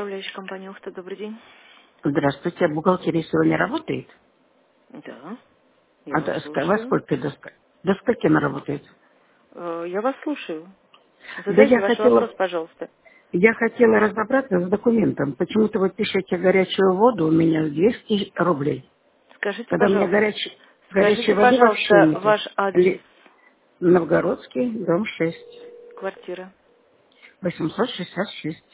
управляющая компания «Ухта». Добрый день. Здравствуйте, бухгалтерия сегодня работает? Да, я А вас во слушаю. сколько до скольки она работает? Я вас слушаю. Да Задайте ваш вопрос, пожалуйста. я хотела разобраться с документом. Почему-то вы пишете горячую воду у меня 200 рублей. Скажите, Когда у меня пожалуйста. горячей Скажите, воды вообще пожалуйста, нету. ваш адрес Новгородский, дом 6, квартиры. 866.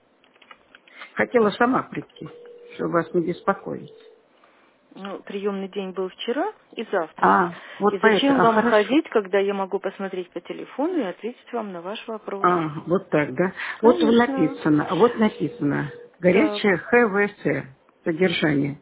Хотела сама прийти, чтобы вас не беспокоить. Ну, приемный день был вчера и завтра. Вот И зачем поэтому, вам хорошо. ходить, когда я могу посмотреть по телефону и ответить вам на ваш вопрос? Вот так, да. Конечно. Вот написано, Так. горячее ХВС, содержание.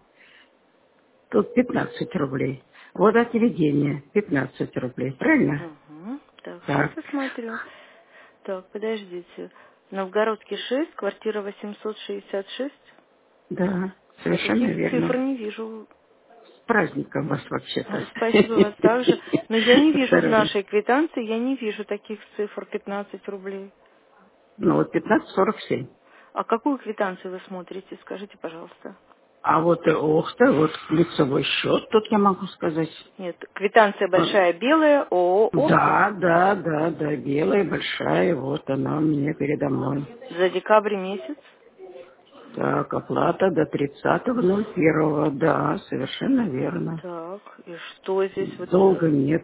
Тут 15 рублей. Водоотведение 15 рублей, правильно? Угу. Так, сейчас Так, посмотрю. Так, подождите. Новгородский 6, квартира 866. да, Я совершенно таких цифр верно. не вижу. С праздником вас вообще-то. Спасибо вас также. Но я не вижу в Здоровья. нашей квитанции, я не вижу таких цифр 15 рублей. Ну вот 15,47. А какую квитанцию вы смотрите, скажите, пожалуйста. А вот ОХТА, вот лицевой счет, тут я могу сказать. Нет, квитанция А, большая белая, ООО «Охта» да, белая, большая, вот она у меня передо мной. за декабрь месяц. Так, оплата до 30.01. Да, совершенно верно. Так, и что здесь вот... Долго нет.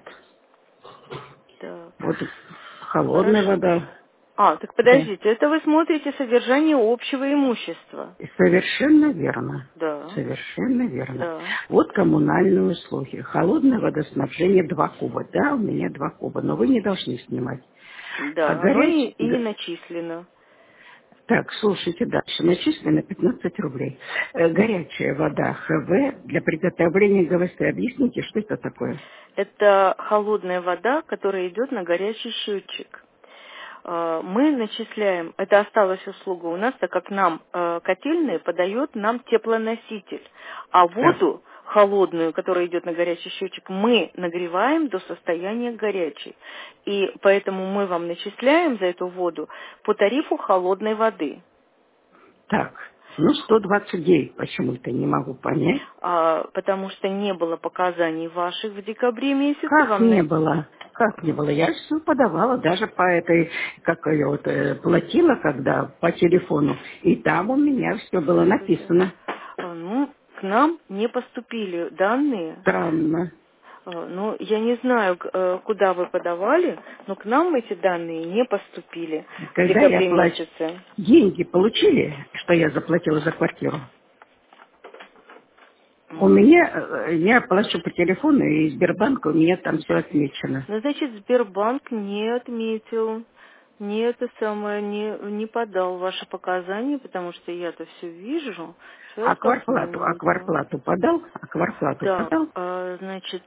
Так, Вот холодная хорошо. вода. Так Да. подождите, это вы смотрите содержание общего имущества. И совершенно верно. Да, Совершенно верно. да. Вот коммунальные услуги. Холодное водоснабжение 2 куба. Да, у меня 2 куба, но вы не должны снимать. А Да, оно горячий... и не начислено. Так, слушайте дальше. Начислено 15 рублей. Горячая вода ХВ для приготовления ГВС. Объясните, что это такое? Это холодная вода, которая идет на горячий счетчик. Мы начисляем, это осталась услуга у нас, так как нам котельная подает нам теплоноситель, а Так. воду холодную, которая идет на горячий счетчик, мы нагреваем до состояния горячей. И поэтому мы вам начисляем за эту воду по тарифу холодной воды. Так, ну 129 почему-то не могу понять. Потому что не было показаний ваших в декабре месяце, Как вам не было? Как не было? Я все подавала, даже по этой, как ее вот, платила, когда по телефону. И там у меня все было Здравствуйте. написано. Ну, к нам не поступили данные. Странно. Ну, я не знаю, куда вы подавали, но к нам эти данные не поступили в Когда я декабре плачу, месяце. деньги получили, что я заплатила за квартиру? У М. меня, я плачу по телефону, и Сбербанк у меня там все отмечено. Ну, значит, Сбербанк не отметил, не это самое, не подал ваши показания, потому что я-то все вижу. А Сейчас кварплату, посмотрим. подал? А кварплату Так, подал? значит,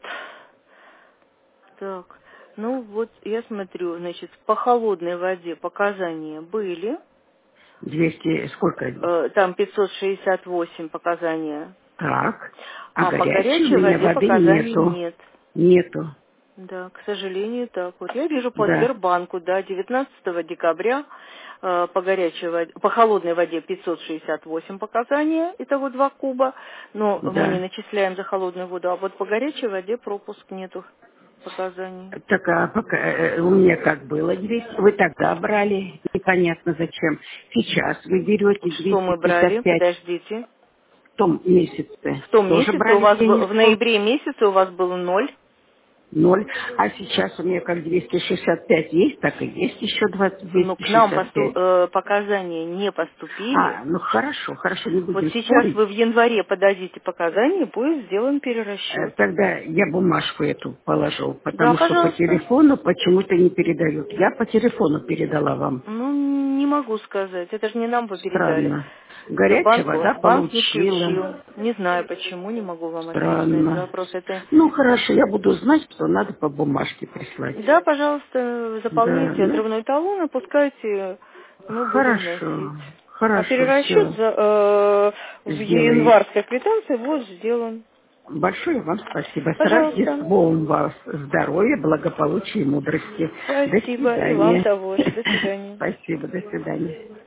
так, ну вот я смотрю, значит, по холодной воде показания были, 200 сколько? там 568 показания, Так. А а по горячей у горячей меня воде воды показаний нету. нет. Нету. Да, к сожалению, так вот. Я вижу по Да. Сбербанку, да, 19 декабря по горячей воде, по холодной воде 568 показания, итого 2 куба, но мы не Да. начисляем за холодную воду, а вот по горячей воде пропуск нету показаний. Так, а пока, у меня как было 200, вы тогда брали, непонятно зачем. Сейчас вы берете Что мы брали? 255 Подождите. в том месяце. В том Тоже месяце у брали вас был, в денежку? ноябре месяце у вас было 0. Ноль. А сейчас у меня как 265 есть, так и есть еще 20, Но к нам 265. показания не поступили. Ну хорошо, хорошо, не Вот будем сейчас спорить. вы в январе подадите показания, будет сделан перерасчет. Тогда я бумажку эту положу, Да, потому что по пожалуйста. телефону почему-то не передают. Я по телефону передала вам. Ну, не могу сказать. Это же не нам вы передали. Странно. Это Горячая банку. вода Банк не получила. включил. Не знаю почему, не могу вам ответить на этот Странно. вопрос. Это... Ну хорошо, я буду знать, что надо по бумажке прислать. Да, пожалуйста, Да, заполняйте ну отрывной талон, опускайте, мы будем хорошо, вносить. А хорошо, перерасчет все в сделаете. январской квитанции будет сделан. Большое вам спасибо. С Пожалуйста. Рождеством вас. Здоровья, благополучия и мудрости. До Спасибо. И вам свидания. того же. До свидания. Спасибо, до свидания.